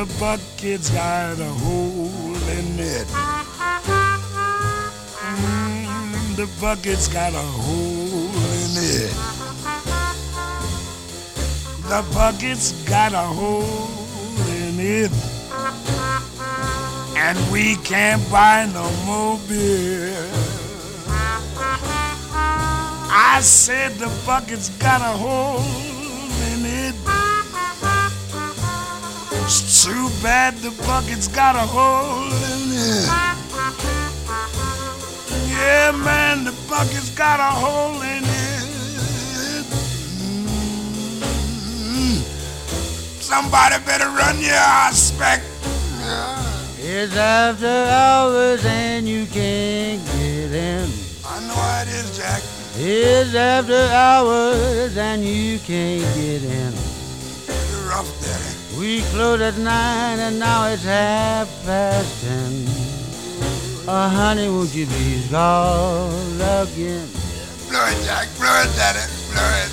bucket's got a hole in it. The bucket's got a hole in it. The bucket's got a hole in it. And we can't buy no more beer. I said the bucket's got a hole in it. It's too bad the bucket's got a hole in it. Yeah, man, the bucket's got a hole in it. Somebody better run your aspect. It's after hours and you can't get in. I know how it is, Jack. It's after hours and you can't get in. You're rough, Daddy. We close at 9 and now it's 10:30. Honey, won't you please call again? Blow it, Jack. Blow it, Daddy. Blow it.